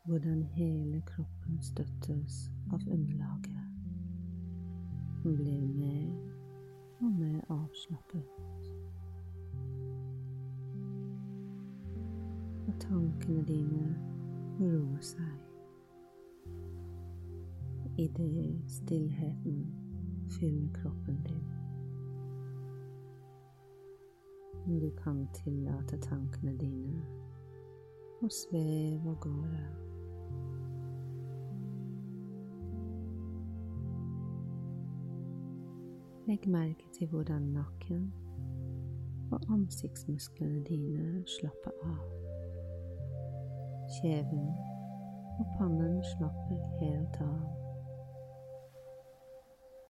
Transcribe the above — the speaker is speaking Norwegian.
hvordan hele kroppen støttes av underlaget. Den blir mer og mer avslappet. Og tankene dine roer seg. I det stillheten fyller kroppen din. Du kan tillate tankene dine å sveve av gårde. Legg merke til hvordan nakken og ansiktsmusklene dine slapper av. Kjeven og pannen slapper helt av.